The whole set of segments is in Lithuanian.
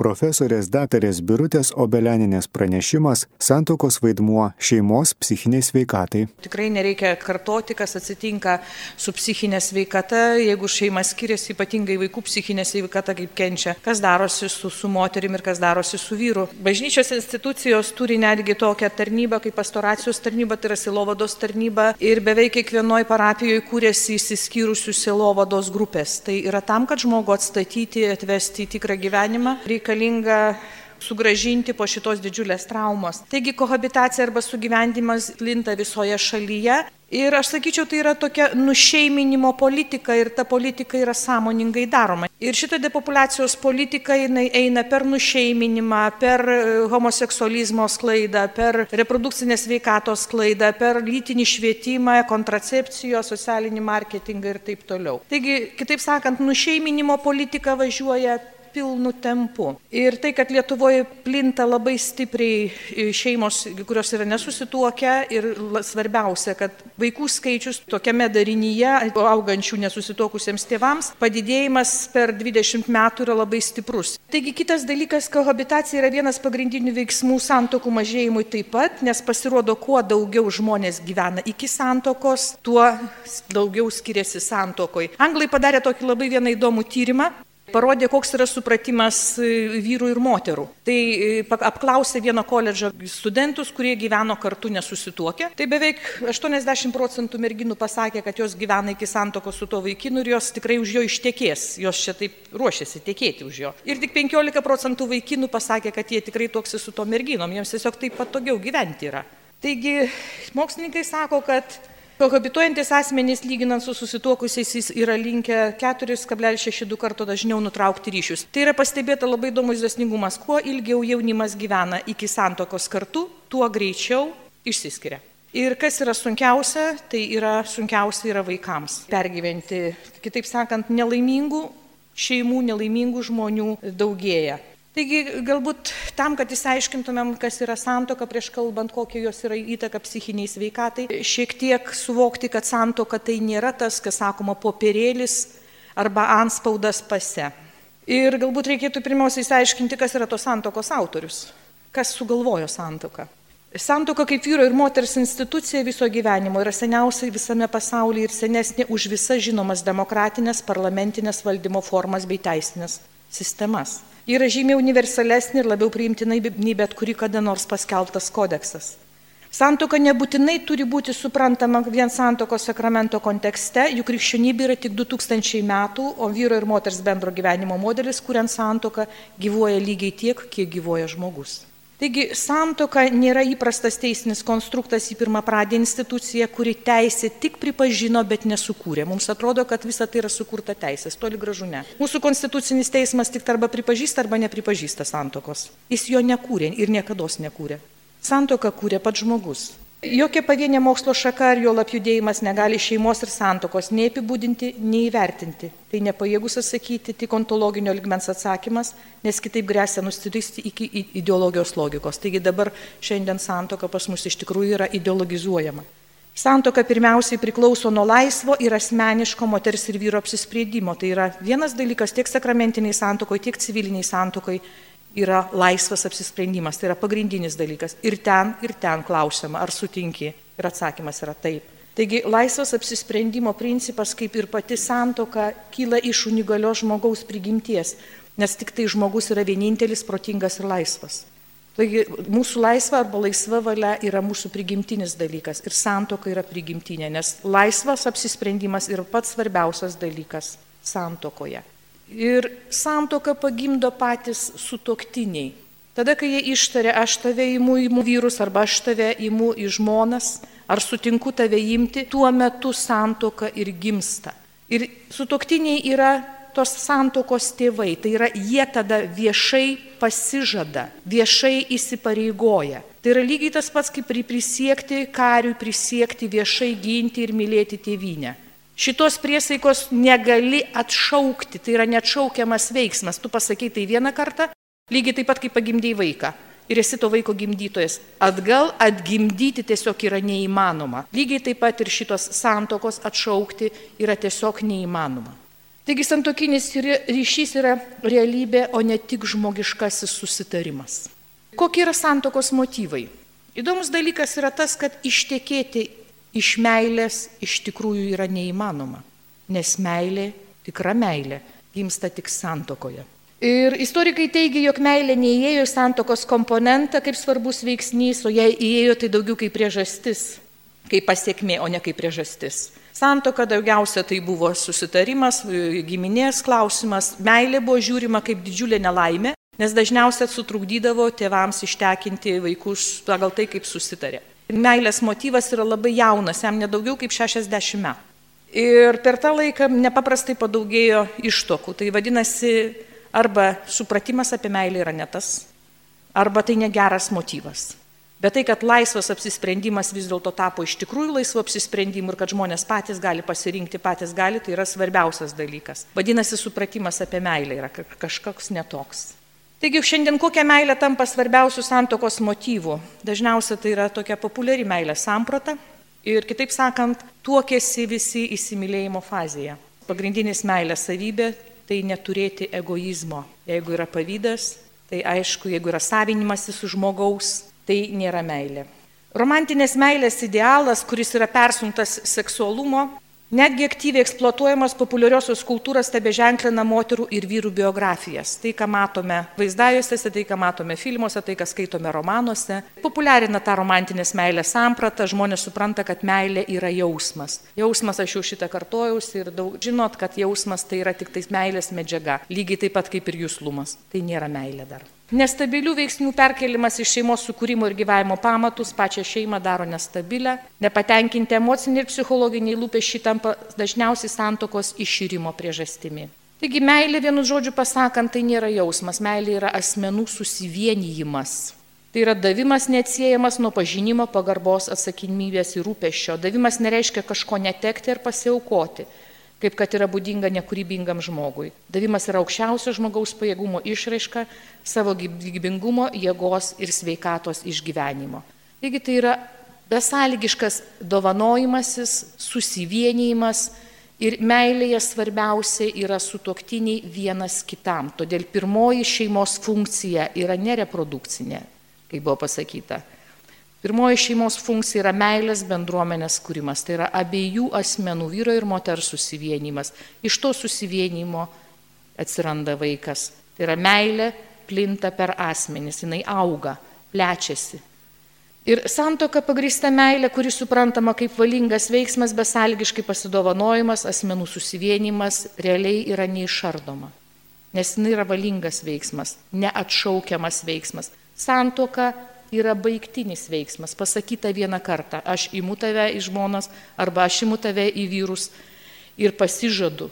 Profesorės daktarės Birutės Obelianinės pranešimas Santuokos vaidmuo šeimos psichiniai sveikatai. Tikrai nereikia kartoti, kas atsitinka su psichinė sveikata, jeigu šeima skiriasi, ypatingai vaikų psichinė sveikata kaip kenčia, kas darosi su moterim ir kas darosi su vyru. Bažnyčios institucijos turi netgi tokią tarnybą kaip pastoracijos tarnyba, tai yra sielovados tarnyba ir beveik kiekvienoje parapijoje kūrėsi išsiskyrusių sielovados grupės. Tai yra tam, kad žmogų atstatyti, atvesti į tikrą gyvenimą, reikalinga sugražinti po šitos didžiulės traumos. Taigi kohabitacija arba sugyvendimas plinta visoje šalyje ir aš sakyčiau, tai yra tokia nušeiminimo politika ir ta politika yra sąmoningai daroma. Ir šita depopulacijos politika eina per nušeiminimą, per homoseksualizmo sklaidą, per reprodukcinės sveikatos sklaidą, per lytinį švietimą, kontracepcijos, socialinį marketingą ir taip toliau. Taigi, kitaip sakant, nušeiminimo politika važiuoja pilnu tempu. Ir tai, kad Lietuvoje plinta labai stipriai šeimos, kurios yra nesusituokę ir svarbiausia, kad vaikų skaičius tokiame darinyje, augančių nesusituokusiems tėvams, padidėjimas per 20 metų yra labai stiprus. Taigi kitas dalykas, kohabitacija yra vienas pagrindinių veiksmų santuokų mažėjimui taip pat, nes pasirodo, kuo daugiau žmonės gyvena iki santuokos, tuo daugiau skiriasi santuokoj. Anglai padarė tokį labai vieną įdomų tyrimą. Parodė, koks yra supratimas vyrų ir moterų. Tai apklausė vieno koledžo studentus, kurie gyveno kartu nesusituokę. Tai beveik 80% merginų pasakė, kad jos gyvena iki santuokos su tuo vaikinu ir jos tikrai už jo ištekės. Jos čia taip ruošiasi tekėti už jo. Ir tik 15% vaikinų pasakė, kad jie tikrai tuoksis su to merginom. Jiems tiesiog taip patogiau gyventi yra. Taigi mokslininkai sako, kad kohabituojantis asmenys, lyginant su susituokusiais, yra linkę 4,62 karto dažniau nutraukti ryšius. Tai yra pastebėta labai įdomus dėsningumas. Kuo ilgiau jaunimas gyvena iki santuokos kartu, tuo greičiau išsiskiria. Ir kas yra sunkiausia, tai sunkiausia yra vaikams pergyventi. Kitaip sakant, nelaimingų šeimų, nelaimingų žmonių daugėja. Taigi, galbūt tam, kad išsiaiškintumėm, kas yra santuoka, prieš kalbant, kokia jos yra įtaka psichiniai sveikatai, šiek tiek suvokti, kad santuoka tai nėra tas, kas sakoma, popierėlis arba antspaudas pase. Ir galbūt reikėtų pirmiausia išsiaiškinti, kas yra tos santuokos autorius, kas sugalvojo santuoką. Santuoka kaip vyro ir moters institucija viso gyvenimo yra seniausia visame pasaulyje ir senesnė už visas žinomas demokratinės, parlamentinės valdymo formas bei teisinės sistemas. Yra žymiai universalesnė ir labiau priimtina nei bet kuri kada nors paskelbtas kodeksas. Santuoka nebūtinai turi būti suprantama vien santuokos sakramento kontekste, juk krikščionybė yra tik 2000 metų, o vyro ir moters bendro gyvenimo modelis, kuriant santuoką, gyvuoja lygiai tiek, kiek gyvuoja žmogus. Taigi, santuoka nėra įprastas teisinis konstruktas į pirmapradę instituciją, kuri teisė tik pripažino, bet nesukūrė. Mums atrodo, kad visa tai yra sukurta teisės, toli gražu ne. Mūsų konstitucinis teismas tik arba pripažįsta, arba nepripažįsta santuokos. Jis jo nekūrė ir niekados nekūrė. Santuoką kūrė pats žmogus. Jokia pavienė mokslo šaka ar jo judėjimas negali šeimos ir santuokos nei apibūdinti, nei įvertinti. Tai nepajėgus atsakyti tik ontologinio lygmens atsakymas, nes kitaip gresia nusiristi iki ideologijos logikos. Taigi dabar šiandien santuoka pas mus iš tikrųjų yra ideologizuojama. Santuoka pirmiausiai priklauso nuo laisvo ir asmeniško moters ir vyro apsisprendimo. Tai yra vienas dalykas tiek sakramentiniai santuokoj, tiek civiliniai santuokoj. Yra laisvas apsisprendimas, tai yra pagrindinis dalykas. Ir ten klausiama, ar sutinki. Ir atsakymas yra taip. Taigi laisvas apsisprendimo principas, kaip ir pati santuoka, kyla iš unikalios žmogaus prigimties, nes tik tai žmogus yra vienintelis protingas ir laisvas. Taigi mūsų laisva arba laisva valia yra mūsų prigimtinis dalykas ir santuoka yra prigimtinė, nes laisvas apsisprendimas yra pats svarbiausias dalykas santuokoje. Ir santuoką pagimdo patys sutuoktiniai. Tada, kai jie ištaria, aš tave imu į vyrus arba aš tave imu į žmonas, ar sutinku tave imti, tuo metu santuoka ir gimsta. Ir sutuoktiniai yra tos santuokos tėvai, tai yra jie tada viešai pasižada, viešai įsipareigoja. Tai yra lygiai tas pats, kaip prisiekti kariui, prisiekti viešai ginti ir mylėti tėvynę. Šitos priesaikos negali atšaukti, tai yra neatšaukiamas veiksmas. Tu pasakei tai vieną kartą, lygiai taip pat kaip pagimdėjai vaiką. Ir esi to vaiko gimdytojas. Atgal atgimdyti tiesiog yra neįmanoma. Lygiai taip pat ir šitos santuokos atšaukti yra tiesiog neįmanoma. Taigi santuokinis ryšys yra realybė, o ne tik žmogiškasis susitarimas. Kokie yra santuokos motyvai? Įdomus dalykas yra tas, kad ištekėti iš meilės iš tikrųjų yra neįmanoma, nes meilė, tikra meilė, gimsta tik santuokoje. Ir istorikai teigia, jog meilė neįėjo į santuokos komponentą kaip svarbus veiksnys, o jei įėjo, tai daugiau kaip priežastis, kaip pasiekmė, o ne kaip priežastis. Santuoka daugiausia tai buvo susitarimas, giminės klausimas, meilė buvo žiūrima kaip didžiulė nelaimė, nes dažniausiai sutrukdydavo tėvams ištekinti vaikus pagal tai, kaip susitarė. Meilės motyvas yra labai jaunas, jam nedaugiau kaip 60 metų. Ir per tą laiką nepaprastai padaugėjo ištuokų. Tai vadinasi, arba supratimas apie meilę yra ne tas, arba tai negeras motyvas. Bet tai, kad laisvas apsisprendimas vis dėlto tapo iš tikrųjų laisvu apsisprendimu ir kad žmonės patys gali pasirinkti, patys gali, tai yra svarbiausias dalykas. Vadinasi, supratimas apie meilę yra kažkoks netoks. Taigi šiandien kokia meilė tampa svarbiausių santuokos motyvų? Dažniausiai tai yra tokia populiari meilės samprata ir, kitaip sakant, tuokiasi visi įsimylėjimo fazėje. Pagrindinis meilės savybė tai neturėti egoizmo. Jeigu yra pavydas, tai aišku, jeigu yra savinimasis su žmogaus, tai nėra meilė. Romantinės meilės idealas, kuris yra persunktas seksualumo, netgi aktyviai eksploatuojamas populiariosios kultūros tebeženklina moterų ir vyrų biografijas. Tai, ką matome vaizdajuostėse, tai, ką matome filmuose, tai, ką skaitome romanuose, populiarina tą romantinės meilės sampratą, žmonės supranta, kad meilė yra jausmas. Jausmas, aš jau šitą kartojausi ir daug žinot, kad jausmas tai yra tik tais meilės medžiaga, lygiai taip pat kaip ir juslumas. Tai nėra meilė dar. Nestabilių veiksnių perkelimas iš šeimos sukūrimo ir gyvavimo pamatus pačią šeimą daro nestabilę, nepatenkinti emociniai ir psichologiniai lūkesčiai tampa dažniausiai santuokos iširimo priežastimi. Taigi meilė, vienu žodžiu pasakant, tai nėra jausmas, meilė yra asmenų susivienijimas. Tai yra davimas neatsiejamas nuo pažinimo, pagarbos, atsakomybės ir rūpesčio. Davimas nereiškia kažko netekti ir pasiaukoti, kaip kad yra būdinga nekūrybingam žmogui. Davimas yra aukščiausio žmogaus pajėgumo išraiška savo gyvybingumo, jėgos ir sveikatos išgyvenimo. Taigi tai yra besąlygiškas dovanojimasis, susivienijimas ir meilėje svarbiausia yra sutuoktiniai vienas kitam. Todėl pirmoji šeimos funkcija yra ne reprodukcinė, kaip buvo pasakyta. Pirmoji šeimos funkcija yra meilės bendruomenės kūrimas, tai yra abiejų asmenų, vyro ir moters susivienimas. Iš to susivienimo atsiranda vaikas. Tai yra meilė plinta per asmenis, jinai auga, plečiasi. Ir santuoka pagrįsta meilė, kuri suprantama kaip valingas veiksmas, besąlygiškai pasidovanojimas, asmenų susivienimas, realiai yra neišardoma. Nes jinai yra valingas veiksmas, neatšaukiamas veiksmas. Santuoka yra baigtinis veiksmas, pasakyta vieną kartą, aš imu tave į žmonas arba aš imu tave į vyrus ir pasižadu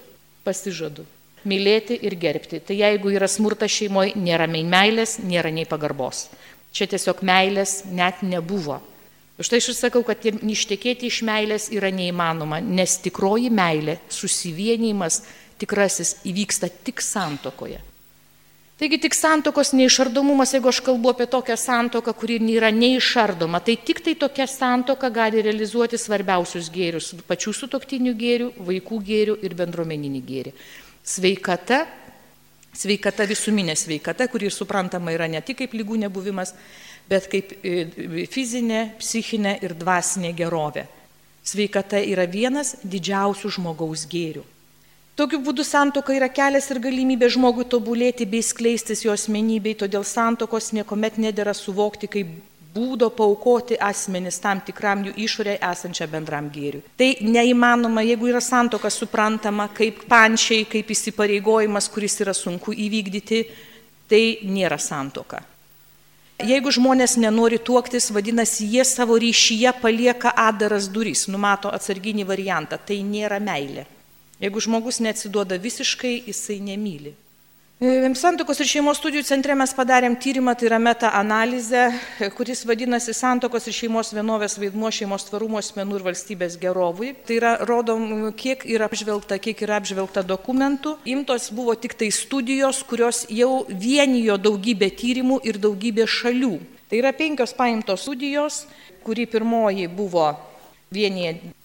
mylėti ir gerbti. Tai jeigu yra smurtas šeimoje, nėra nei meilės, nėra nei pagarbos. Čia tiesiog meilės net nebuvo. Štai aš sakau, kad ištekėti iš meilės yra neįmanoma, nes tikroji meilė, susivienijimas tikrasis įvyksta tik santuokoje. Taigi tik santuokos neišardomumas, jeigu aš kalbu apie tokią santuoką, kuri yra neišardoma, tai tik tai tokia santuoka gali realizuoti svarbiausius gėrius, pačių sutuoktinių gėrių, vaikų gėrių ir bendruomeninį gėrį. Sveikata, visuminė sveikata, kuri suprantama yra ne tik kaip ligų nebuvimas, bet kaip fizinė, psichinė ir dvasinė gerovė. Sveikata yra vienas didžiausių žmogaus gėrių. Tokiu būdu santuoka yra kelias ir galimybė žmogui tobulėti bei skleistis jo asmenybei, todėl santuokos niekuomet nedėra suvokti kaip būdo paaukoti asmenis tam tikram jų išorėje esančią bendram gėriui. Tai neįmanoma, jeigu yra santuoka suprantama kaip pančiai, kaip įsipareigojimas, kuris yra sunku įvykdyti, tai nėra santuoka. Jeigu žmonės nenori tuoktis, vadinasi, jie savo ryšyje palieka atdaras durys, numato atsarginį variantą, tai nėra meilė. Jeigu žmogus neatsiduoda visiškai, jisai nemyli. Santuokos ir šeimos studijų centre mes padarėm tyrimą, tai yra meta-analizė, kuris vadinasi Santuokos ir šeimos vienovės vaidmuo šeimos tvarumo asmenų ir valstybės gerovui. Tai yra, rodom, kiek yra apžvelgta dokumentų. Imtos buvo tik tai studijos, kurios jau vienijo daugybę tyrimų ir daugybę šalių. Tai yra 5 paimtos studijos, kuri pirmoji buvo vienyje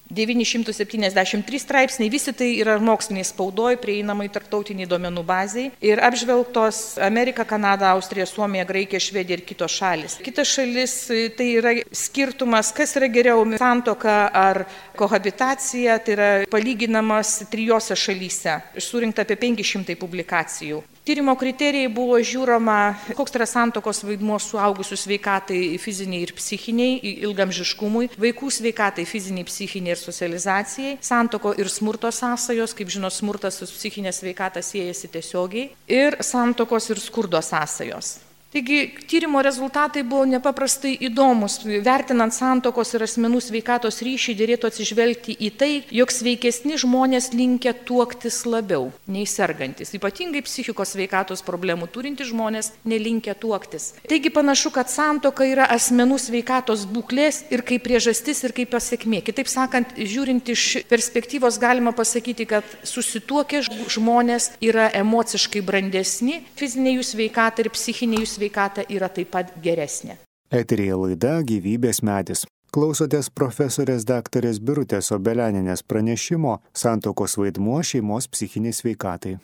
973 straipsniai, visi tai yra moksliniai spaudoj, prieinamai tarptautiniai duomenų baziai ir apžvelgtos Amerika, Kanada, Austrija, Suomija, Graikija, Švedija ir kitos šalis. Kitas šalis tai yra skirtumas, kas yra geriau, santuoka ar kohabitacija, tai yra palyginamas 3 šalyse, surinkta apie 500 publikacijų. Tyrimo kriterijai buvo žiūroma, koks yra santuokos vaidmuo suaugusių sveikatai fiziniai ir psichiniai, ilgamžiškumui, vaikų sveikatai fiziniai, psichiniai ir socializacijai, santuoko ir smurto sąsajos, kaip žino, smurtas su psichinė sveikata siejasi tiesiogiai, ir santuokos ir skurdo sąsajos. Taigi tyrimo rezultatai buvo nepaprastai įdomus. Vertinant santuokos ir asmenų sveikatos ryšį, dėrėtų atsižvelgti į tai, jog sveikesni žmonės linkę tuoktis labiau nei sergantis. Ypatingai psichikos sveikatos problemų turintys žmonės nelinkę tuoktis. Taigi panašu, kad santuoka yra asmenų sveikatos būklės ir kaip priežastis ir kaip pasiekmė. Kitaip sakant, žiūrint iš perspektyvos galima pasakyti, kad susituokę žmonės yra emociškai brandesni, fizinė jų sveikata ir psichinė jų sveikata yra taip pat geresnė. Eteryje laida Gyvybės medis. Klausotės profesorės daktarės Birutės Obelianinės pranešimo Santuokos vaidmuo šeimos psichiniai sveikatai.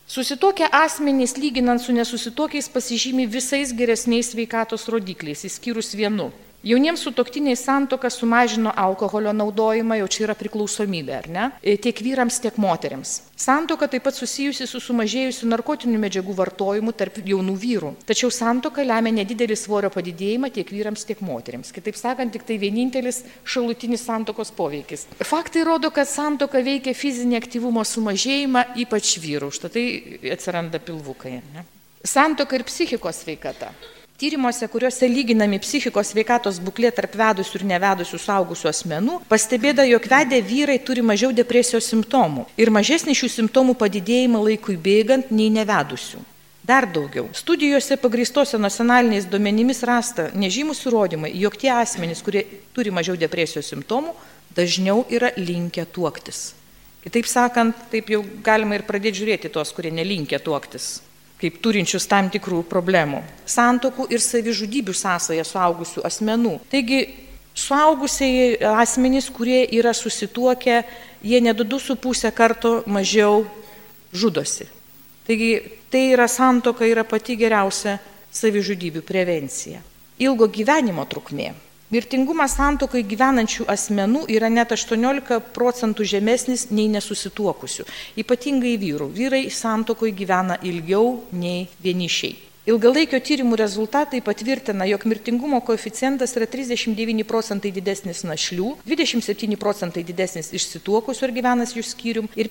Susituokę asmenys, lyginant su nesusituokiais, pasižymi visais geresniais sveikatos rodikliais, išskyrus vienu. Jauniems sutuoktiniais santuoka sumažino alkoholio naudojimą, jau čia yra priklausomybė, ar ne? Tiek vyrams, tiek moteriams. Santuoka taip pat susijusi su sumažėjusiu narkotinių medžiagų vartojimu tarp jaunų vyrų. Tačiau santuoka lemia nedidelį svorio padidėjimą tiek vyrams, tiek moteriams. Kitaip sakant, tik tai vienintelis šalutinis santuokos poveikis. Faktai rodo, kad santuoka veikia fizinį aktyvumo sumažėjimą, ypač vyrų. Štai atsiranda pilvukai. Ne? Santuoka ir psichikos sveikata. Tyrimuose, kuriuose lyginami psichikos sveikatos būklė tarp vedusių ir nevedusių suaugusių asmenų, pastebėta, jog vedę vyrai turi mažiau depresijos simptomų ir mažesnį šių simptomų padidėjimą laikui bėgant nei nevedusių. Dar daugiau. Studijose pagrįstose nacionaliniais duomenimis rasta nežymus įrodymai, jog tie asmenys, kurie turi mažiau depresijos simptomų, dažniau yra linkę tuoktis. Kitaip sakant, taip jau galima ir pradėti žiūrėti tos, kurie nelinkę tuoktis, kaip turinčius tam tikrų problemų. Santuokų ir savižudybių sąsaja suaugusių asmenų. Taigi, suaugusiai asmenys, kurie yra susituokę, jie net 2,5 karto mažiau žudosi. Taigi, tai yra santuoka, yra pati geriausia savižudybių prevencija. Ilgo gyvenimo trukmė. Mirtingumas santuokai gyvenančių asmenų yra net 18% žemesnis nei nesusituokusių, ypatingai vyrų. Vyrai santuokai gyvena ilgiau nei vienišiai. Ilgalaikio tyrimų rezultatai patvirtina, jog mirtingumo koeficientas yra 39% didesnis našlių, 27% didesnis išsituokusių ir gyvenančių skyrium ir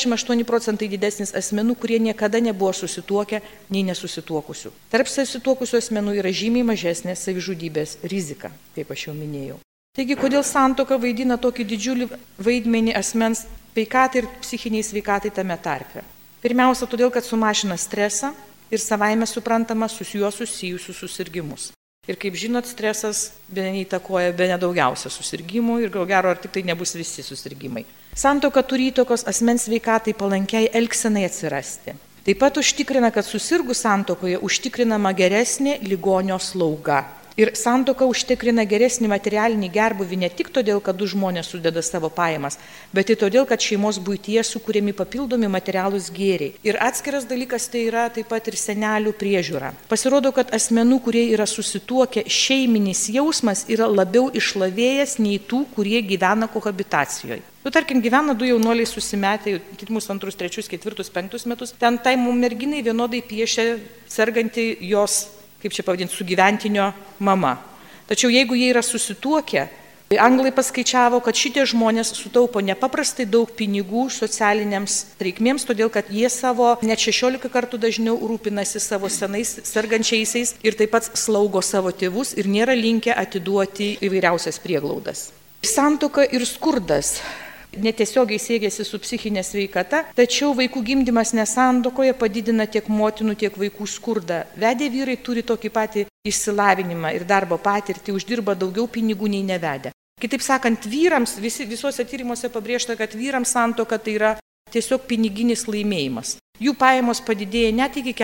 58% didesnis asmenų, kurie niekada nebuvo susituokę nei nesusituokusių. Tarp susituokusių asmenų yra žymiai mažesnė savižudybės rizika, kaip aš jau minėjau. Taigi, kodėl santuoka vaidina tokį didžiulį vaidmenį asmens sveikatai ir psichiniai sveikatai tame tarpe? Pirmiausia, todėl, kad sumažina stresą ir savaime suprantama su juo susijusius susirgymus. Ir kaip žinot, stresas bene įtakoja bene daugiausia susirgymų ir gal gero ar tik tai nebus visi susirgymai. Santuoka turi įtakos asmens sveikatai palankiai elgsenai atsirasti. Taip pat užtikrina, kad susirgus santuokoje užtikrinama geresnė ligonio slauga. Ir santuoka užtikrina geresnį materialinį gerbūvį ne tik todėl, kad du žmonės sudeda savo pajamas, bet ir todėl, kad šeimos buityje sukūrėmi papildomi materialūs gėriai. Ir atskiras dalykas tai yra taip pat ir senelių priežiūra. Pasirodo, kad asmenų, kurie yra susituokę, šeiminis jausmas yra labiau išlavėjęs nei tų, kurie gyvena kohabitacijoje. Tarkim, gyvena du jaunuoliai susimetę, mūsų 2, 3, 4, 5 metus, ten tai merginai vienodai piešia serganti jos, kaip čia pavadinti, sugyventinio mama. Tačiau jeigu jie yra susituokę, anglai paskaičiavo, kad šitie žmonės sutaupo nepaprastai daug pinigų socialiniams reikmėms, todėl kad jie savo net 16 kartų dažniau rūpinasi savo senais sergančiaisiais ir taip pat slaugo savo tėvus ir nėra linkę atiduoti įvairiausias prieglaudas. Santuoka ir skurdas netiesiogiai siejasi su psichinė sveikata, tačiau vaikų gimdymas nesantuokoje padidina tiek motinų, tiek vaikų skurdą. Vedę vyrai turi tokį patį išsilavinimą ir darbo patirtį, uždirba daugiau pinigų nei nevedę. Kitaip sakant, vyrams, visuose tyrimuose pabrėžta, kad vyrams santuoka tai yra tiesiog piniginis laimėjimas. Jų pajamos padidėja net iki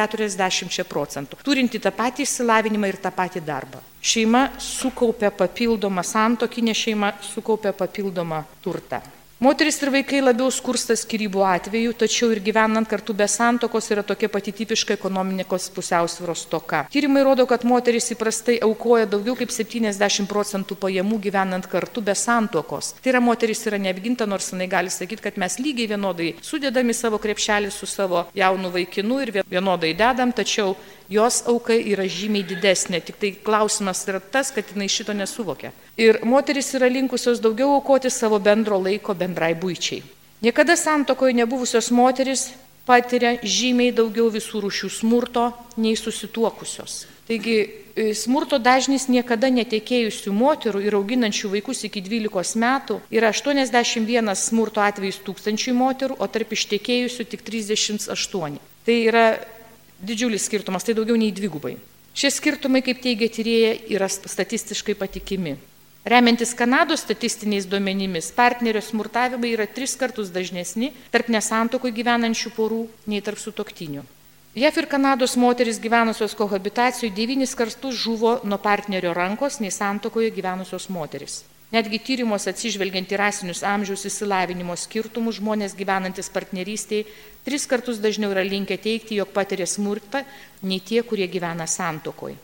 40%, turinti tą patį išsilavinimą ir tą patį darbą. Šeima sukaupia papildomą, santuokinė šeima sukaupia papildomą turtą. Moteris ir vaikai labiau skursta skyrybų atveju, tačiau ir gyvenant kartu be santuokos yra tokia pati tipiška ekonomikos pusiausvyros stoka. Tyrimai rodo, kad moteris įprastai aukoja daugiau kaip 70% pajamų gyvenant kartu be santuokos. Tai yra, moteris yra neapginta, nors jinai gali sakyti, kad mes lygiai vienodai sudedami savo krepšelį su savo jaunu vaikinu ir vienodai dedam, tačiau jos auka yra žymiai didesnė, tik tai klausimas yra tas, kad jinai šito nesuvokia. Ir moteris yra linkusios daugiau aukoti savo bendro laiko bendrai buičiai. Niekada santuokoje nebuvusios moteris patiria žymiai daugiau visų rūšių smurto nei susituokusios. Taigi, smurto dažnis niekada netekėjusių moterų ir auginančių vaikus iki 12 metų yra 81 smurto atvejus 1000 moterų, o tarp ištekėjusių tik 38. Tai yra didžiulis skirtumas, tai daugiau nei dvigubai. Šie skirtumai, kaip teigia tyrėja, yra statistiškai patikimi. Remiantis Kanados statistiniais duomenimis, partnerio smurtavimai yra 3 kartus dažnesni tarp nesantuokoje gyvenančių porų nei tarp sutuoktinių. JAV ir Kanados moteris gyvenusios kohabitacijoje 9 kartus žuvo nuo partnerio rankos nei santuokoje gyvenusios moteris. Netgi tyrimuose atsižvelgiant į rasinius amžiaus išsilavinimo skirtumus, žmonės gyvenantis partnerystėje 3 kartus dažniau yra linkę teigti, jog patiria smurtą, nei tie, kurie gyvena santuokoje.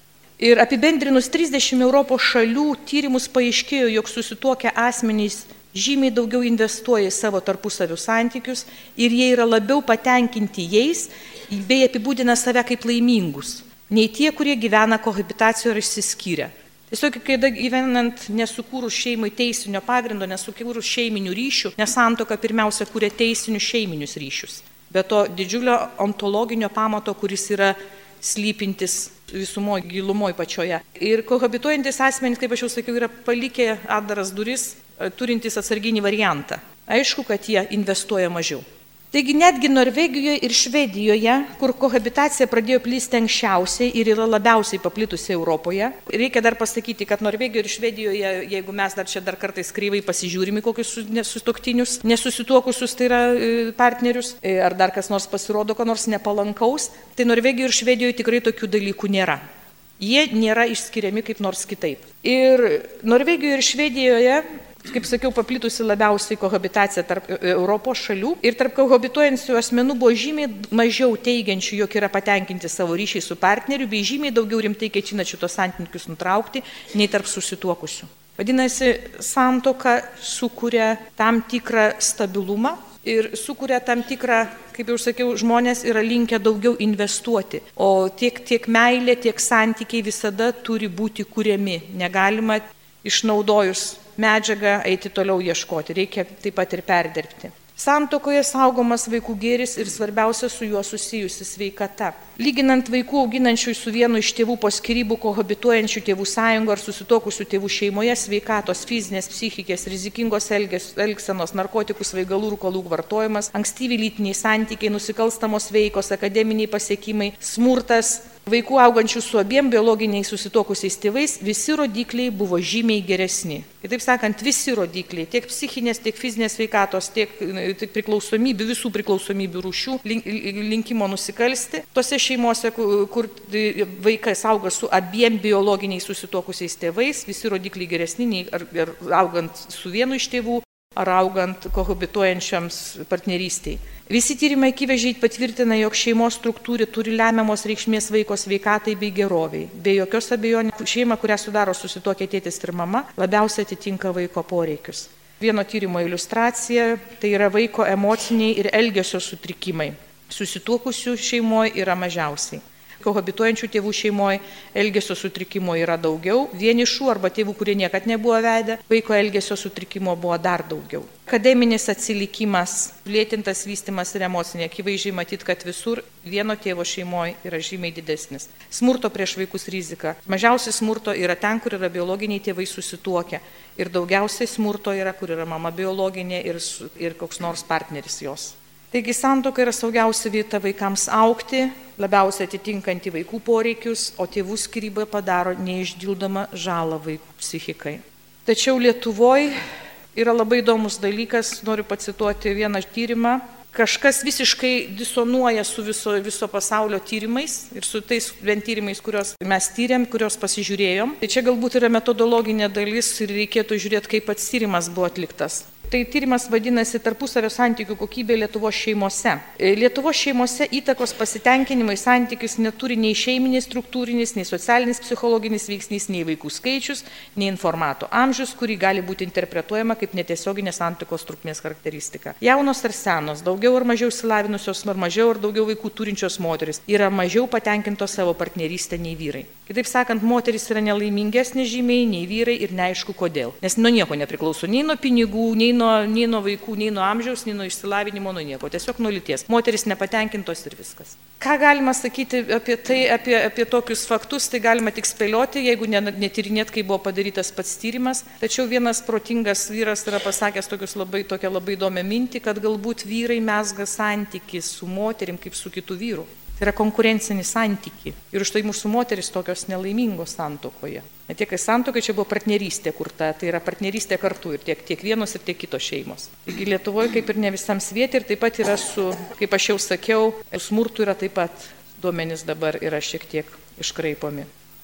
Ir apibendrinus 30 Europos šalių tyrimus paaiškėjo, jog susituokę asmenys žymiai daugiau investuoja į savo tarpusavio santykius ir jie yra labiau patenkinti jais, bei apibūdina save kaip laimingus, nei tie, kurie gyvena kohabitacijoje ir išsiskyrę. Tiesiog, kai gyvenant nesukūrus šeimai teisinio pagrindo, nesukūrus šeiminių ryšių, nes santuoka pirmiausia kūrė teisinius šeiminius ryšius. Be to didžiulio ontologinio pamato, kuris yra slypintis visumoje, gilumoje pačioje. Ir kohabituojantis asmenys, kaip aš jau sakiau, yra palikę atdaras duris, turintys atsarginį variantą. Aišku, kad jie investuoja mažiau. Taigi netgi Norvegijoje ir Švedijoje, kur kohabitacija pradėjo plisti anksčiausiai ir yra labiausiai paplitusi Europoje, reikia dar pasakyti, kad Norvegijoje ir Švedijoje, jeigu mes dar kartais kreivai pasižiūrime kokius sutuoktinius, nesusituokusius, tai yra partnerius, ar dar kas nors pasirodo, ko nors nepalankaus, tai Norvegijoje ir Švedijoje tikrai tokių dalykų nėra. Jie nėra išskiriami kaip nors kitaip. Ir Norvegijoje ir Švedijoje, kaip sakiau, paplitusi labiausiai kohabitacija tarp Europos šalių ir tarp kohabituojančių asmenų buvo žymiai mažiau teigiančių, jog yra patenkinti savo ryšiai su partneriu, bei žymiai daugiau rimtai ketina šitos santykius nutraukti, nei tarp susituokusių. Vadinasi, santuoka sukuria tam tikrą stabilumą ir sukuria tam tikrą, kaip jau sakiau, žmonės yra linkę daugiau investuoti, o tiek meilė, tiek santykiai visada turi būti kuriami. Negalima išnaudojus medžiagą eiti toliau ieškoti, reikia taip pat ir perdirbti. Santuokoje saugomas vaikų gėris ir svarbiausia su juo susijusi sveikata. Lyginant vaikų auginančių su vienu iš tėvų po skyrybų kohabituojančių tėvų sąjungų ar susituokusių tėvų šeimoje sveikatos, fizinės, psichikės, rizikingos elgsenos, narkotikų, svaigalų, rūkalų vartojimas, ankstyvi lytiniai santykiai, nusikalstamos veikos, akademiniai pasiekimai, smurtas, vaikų augančių su abiem biologiniais susituokusiais tėvais, visi rodikliai buvo žymiai geresni. Kitaip sakant, visi rodikliai, tiek psichinės, tiek fizinės sveikatos, tiek priklausomybių, visų priklausomybių rūšių, linkimo nusikalsti. Tose šeimose, kur vaikas auga su abiem biologiniais susituokusiais tėvais, visi rodikliai geresni nei ar augant su vienu iš tėvų, ar augant kohabituojančiams partnerystiai. Visi tyrimai akivaizdžiai patvirtina, jog šeimos struktūra turi lemiamos reikšmės vaiko sveikatai bei geroviai. Be jokios abejonės, šeima, kurią sudaro susituokę tėtis ir mama, labiausiai atitinka vaiko poreikius. Vieno tyrimo iliustracija - tai yra vaiko emociniai ir elgesio sutrikimai. Susituokusių šeimoje yra mažiausiai. Kohabituojančių tėvų šeimoje elgesio sutrikimo yra daugiau, vienišų arba tėvų, kurie niekad nebuvo vedę, vaiko elgesio sutrikimo buvo dar daugiau. Akademinis atsilikimas, lėtintas vystymas ir emocinė, akivaizdžiai matyti, kad visur vieno tėvo šeimoje yra žymiai didesnis. Smurto prieš vaikus rizika. Mažiausiai smurto yra ten, kur yra biologiniai tėvai susituokę. Ir daugiausiai smurto yra, kur yra mama biologinė ir koks nors partneris jos. Taigi santuoka yra saugiausia vieta vaikams augti, labiausiai atitinkanti vaikų poreikius, o tėvų skyryba padaro neišdildomą žalą vaikų psichikai. Tačiau Lietuvoje yra labai įdomus dalykas, noriu pacituoti vieną tyrimą. Kažkas visiškai disonuoja su viso pasaulio tyrimais ir su tais tyrimais, kuriuos mes tyrėm, kuriuos pasižiūrėjom. Tai čia galbūt yra metodologinė dalis ir reikėtų žiūrėti, kaip pats tyrimas buvo atliktas. Tai tyrimas vadinasi tarpusavio santykių kokybė Lietuvos šeimose. Lietuvos šeimose įtakos pasitenkinimai santykius neturi nei šeiminis, struktūrinis, nei socialinis, psichologinis veiksnys, nei vaikų skaičius, nei informato amžius, kurį gali būti interpretuojama kaip netiesioginė santuokos trukmės charakteristika. Jaunos ar senos, daugiau ar mažiau išsilavinusios, ar mažiau ar daugiau vaikų turinčios moteris yra mažiau patenkintos savo partnerystę nei vyrai. Kitaip sakant, moteris yra nelaimingesnė žymiai nei vyrai ir neaišku kodėl. Nes nuo nieko nepriklauso, nei nuo pinigų, nei nuo vaikų, nei nuo amžiaus, nei nuo išsilavinimo, nuo nieko. Tiesiog nuo lyties. Moteris nepatenkintos ir viskas. Ką galima sakyti apie tai, apie tokius faktus, tai galima tik spėlioti, jeigu netyrinėt, kai buvo padarytas pats tyrimas. Tačiau vienas protingas vyras yra pasakęs tokią labai įdomią mintį, kad galbūt vyrai mezga santykį su moterim kaip su kitų vyrų. Tai yra konkurencinį santykį. Ir už tai mūsų moteris tokios nelaimingos santuokoje. Ne tiek, kai santuokai čia buvo partnerystė kurta, tai yra partnerystė kartu ir tiek vienos ir tiek kitos šeimos. Taigi Lietuvoje kaip ir ne visam svieti ir taip pat yra su, kaip aš jau sakiau, smurtu yra taip pat duomenys dabar yra šiek tiek iškraipomi.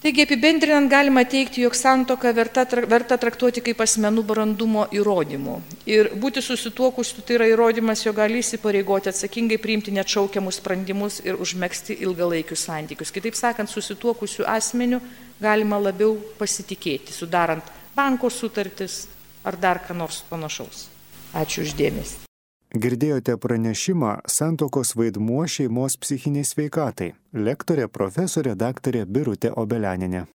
Taigi apibendrinant galima teigti, jog santuoką verta traktuoti kaip asmenų brandumo įrodymų. Ir būti susituokusiu tai yra įrodymas, jog gali įsipareigoti atsakingai priimti neatšaukiamus sprendimus ir užmegzti ilgalaikius santykius. Kitaip sakant, susituokusiu asmeniu galima labiau pasitikėti, sudarant banko sutartis ar dar ką nors panašaus. Ačiū uždėmesį. Girdėjote pranešimą Santuokos vaidmuo šeimos psichiniai sveikatai. Lektorė profesorė daktarė Birutė Obelianinė.